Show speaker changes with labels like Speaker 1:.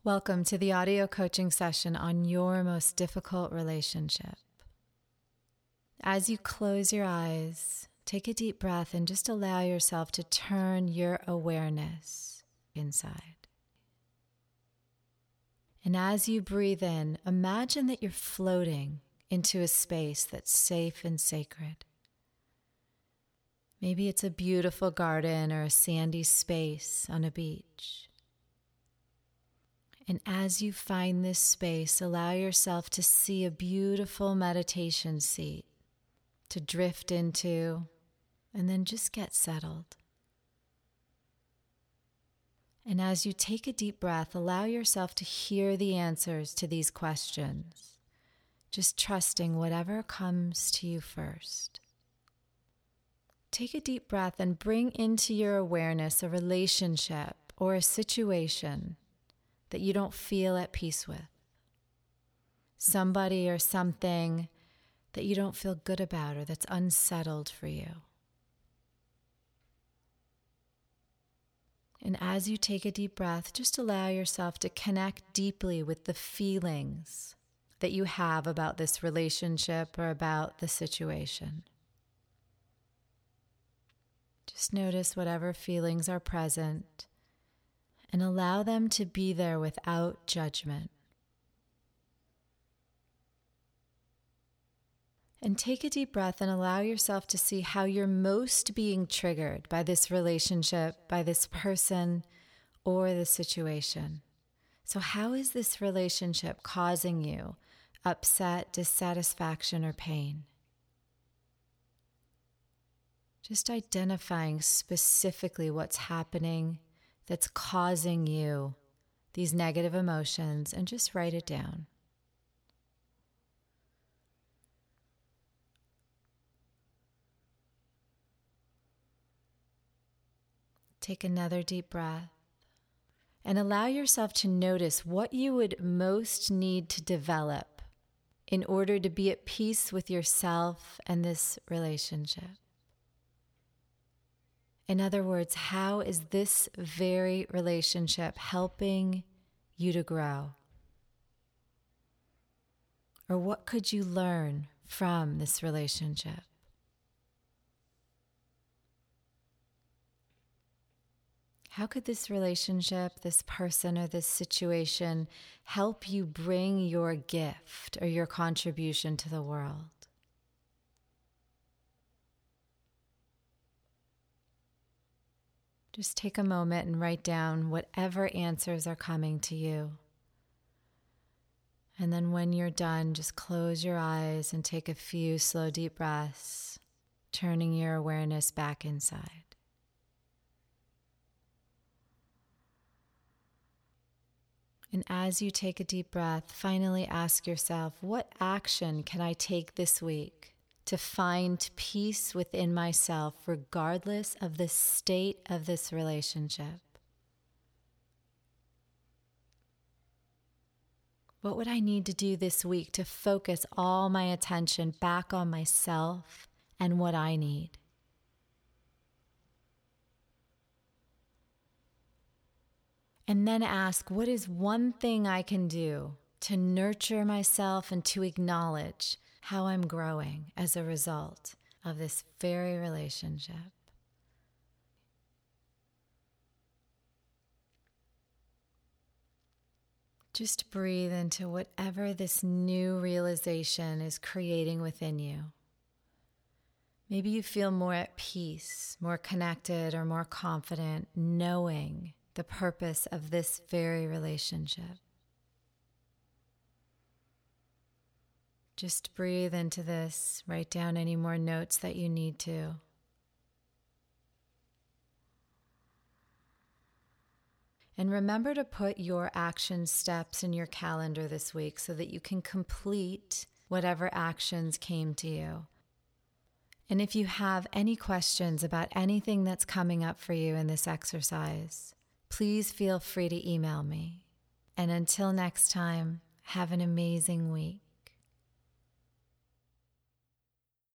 Speaker 1: Welcome to the audio coaching session on your most difficult relationship. As you close your eyes, take a deep breath and just allow yourself to turn your awareness inside. And as you breathe in, imagine that you're floating into a space that's safe and sacred. Maybe it's a beautiful garden or a sandy space on a beach. And as you find this space, allow yourself to see a beautiful meditation seat to drift into, and then just get settled. And as you take a deep breath, allow yourself to hear the answers to these questions, just trusting whatever comes to you first. Take a deep breath and bring into your awareness a relationship or a situation that you don't feel at peace with. Somebody or something that you don't feel good about or that's unsettled for you. And as you take a deep breath, just allow yourself to connect deeply with the feelings that you have about this relationship or about the situation. Just notice whatever feelings are present and allow them to be there without judgment. And take a deep breath and allow yourself to see how you're most being triggered by this relationship, by this person, or the situation. So how is this relationship causing you upset, dissatisfaction, or pain? Just identifying specifically what's happening that's causing you these negative emotions, and just write it down. Take another deep breath and allow yourself to notice what you would most need to develop in order to be at peace with yourself and this relationship. In other words, how is this very relationship helping you to grow? Or what could you learn from this relationship? How could this relationship, this person, or this situation help you bring your gift or your contribution to the world? Just take a moment and write down whatever answers are coming to you. And then when you're done, just close your eyes and take a few slow, deep breaths, turning your awareness back inside. And as you take a deep breath, finally ask yourself, what action can I take this week to find peace within myself, regardless of the state of this relationship? What would I need to do this week to focus all my attention back on myself and what I need? And then ask, what is one thing I can do to nurture myself and to acknowledge how I'm growing as a result of this very relationship? Just breathe into whatever this new realization is creating within you. Maybe you feel more at peace, more connected, or more confident, knowing the purpose of this very relationship. Just breathe into this. Write down any more notes that you need to. And remember to put your action steps in your calendar this week so that you can complete whatever actions came to you. And if you have any questions about anything that's coming up for you in this exercise, please feel free to email me. And until next time, have an amazing week.